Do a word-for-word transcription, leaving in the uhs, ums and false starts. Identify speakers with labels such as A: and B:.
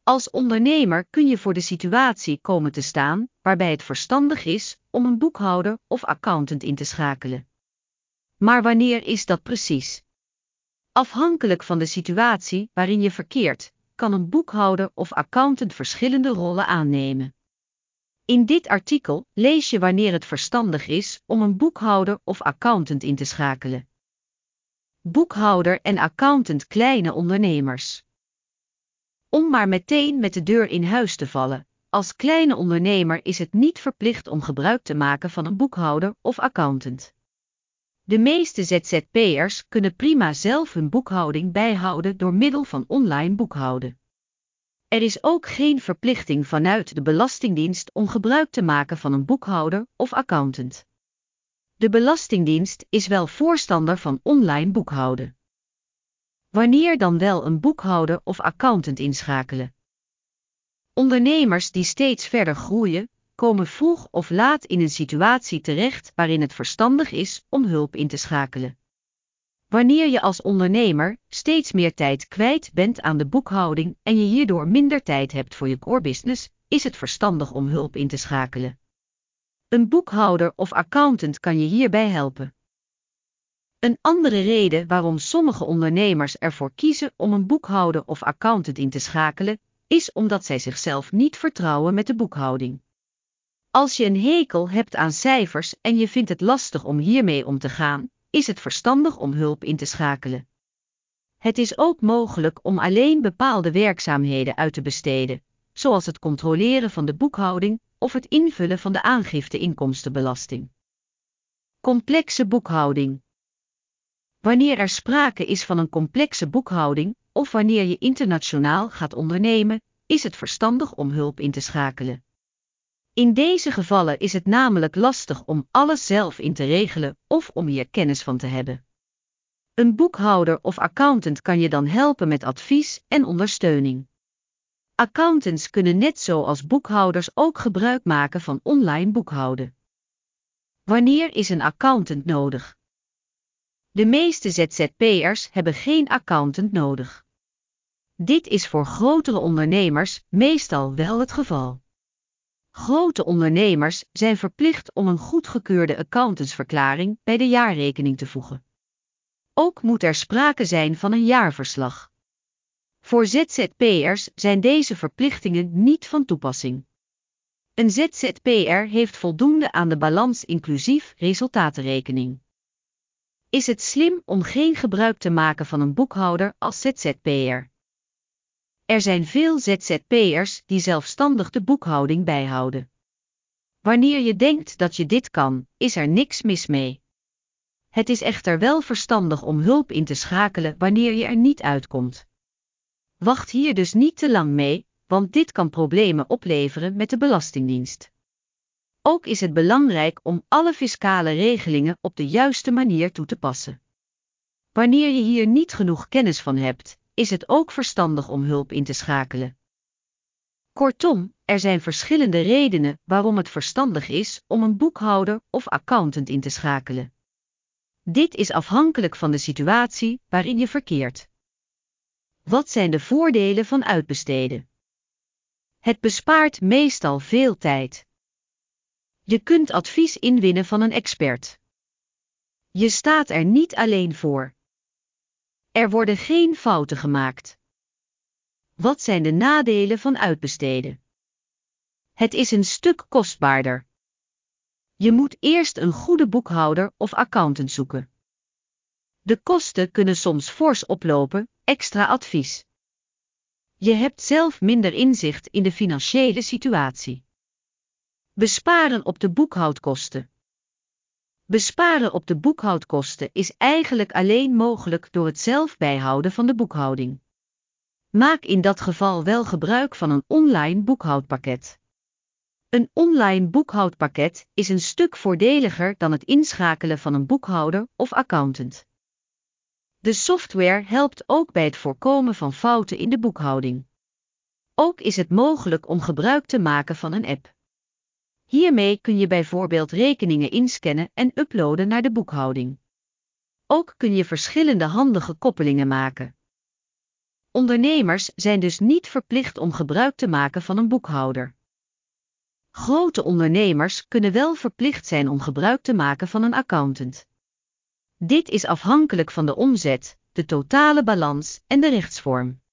A: Als ondernemer kun je voor de situatie komen te staan waarbij het verstandig is om een boekhouder of accountant in te schakelen. Maar wanneer is dat precies? Afhankelijk van de situatie waarin je verkeert, kan een boekhouder of accountant verschillende rollen aannemen. In dit artikel lees je wanneer het verstandig is om een boekhouder of accountant in te schakelen. Boekhouder en accountant kleine ondernemers. Om maar meteen met de deur in huis te vallen, als kleine ondernemer is het niet verplicht om gebruik te maken van een boekhouder of accountant. De meeste Z Z P'ers kunnen prima zelf hun boekhouding bijhouden door middel van online boekhouden. Er is ook geen verplichting vanuit de Belastingdienst om gebruik te maken van een boekhouder of accountant. De Belastingdienst is wel voorstander van online boekhouden. Wanneer dan wel een boekhouder of accountant inschakelen? Ondernemers die steeds verder groeien, komen vroeg of laat in een situatie terecht waarin het verstandig is om hulp in te schakelen. Wanneer je als ondernemer steeds meer tijd kwijt bent aan de boekhouding en je hierdoor minder tijd hebt voor je core business, is het verstandig om hulp in te schakelen. Een boekhouder of accountant kan je hierbij helpen. Een andere reden waarom sommige ondernemers ervoor kiezen om een boekhouder of accountant in te schakelen, is omdat zij zichzelf niet vertrouwen met de boekhouding. Als je een hekel hebt aan cijfers en je vindt het lastig om hiermee om te gaan, is het verstandig om hulp in te schakelen. Het is ook mogelijk om alleen bepaalde werkzaamheden uit te besteden, zoals het controleren van de boekhouding of het invullen van de aangifte inkomstenbelasting. Complexe boekhouding. Wanneer er sprake is van een complexe boekhouding, of wanneer je internationaal gaat ondernemen, is het verstandig om hulp in te schakelen. In deze gevallen is het namelijk lastig om alles zelf in te regelen of om hier kennis van te hebben. Een boekhouder of accountant kan je dan helpen met advies en ondersteuning. Accountants kunnen net zoals boekhouders ook gebruik maken van online boekhouden. Wanneer is een accountant nodig? De meeste Z Z P'ers hebben geen accountant nodig. Dit is voor grotere ondernemers meestal wel het geval. Grote ondernemers zijn verplicht om een goedgekeurde accountantsverklaring bij de jaarrekening te voegen. Ook moet er sprake zijn van een jaarverslag. Voor Z Z P'ers zijn deze verplichtingen niet van toepassing. Een Z Z P'er heeft voldoende aan de balans inclusief resultatenrekening. Is het slim om geen gebruik te maken van een boekhouder als Z Z P'er? Er zijn veel Z Z P'ers die zelfstandig de boekhouding bijhouden. Wanneer je denkt dat je dit kan, is er niks mis mee. Het is echter wel verstandig om hulp in te schakelen wanneer je er niet uitkomt. Wacht hier dus niet te lang mee, want dit kan problemen opleveren met de Belastingdienst. Ook is het belangrijk om alle fiscale regelingen op de juiste manier toe te passen. Wanneer je hier niet genoeg kennis van hebt, is het ook verstandig om hulp in te schakelen. Kortom, er zijn verschillende redenen waarom het verstandig is om een boekhouder of accountant in te schakelen. Dit is afhankelijk van de situatie waarin je verkeert. Wat zijn de voordelen van uitbesteden? Het bespaart meestal veel tijd. Je kunt advies inwinnen van een expert. Je staat er niet alleen voor. Er worden geen fouten gemaakt. Wat zijn de nadelen van uitbesteden? Het is een stuk kostbaarder. Je moet eerst een goede boekhouder of accountant zoeken. De kosten kunnen soms fors oplopen, extra advies. Je hebt zelf minder inzicht in de financiële situatie. Besparen op de boekhoudkosten. Besparen op de boekhoudkosten is eigenlijk alleen mogelijk door het zelf bijhouden van de boekhouding. Maak in dat geval wel gebruik van een online boekhoudpakket. Een online boekhoudpakket is een stuk voordeliger dan het inschakelen van een boekhouder of accountant. De software helpt ook bij het voorkomen van fouten in de boekhouding. Ook is het mogelijk om gebruik te maken van een app. Hiermee kun je bijvoorbeeld rekeningen inscannen en uploaden naar de boekhouding. Ook kun je verschillende handige koppelingen maken. Ondernemers zijn dus niet verplicht om gebruik te maken van een boekhouder. Grote ondernemers kunnen wel verplicht zijn om gebruik te maken van een accountant. Dit is afhankelijk van de omzet, de totale balans en de rechtsvorm.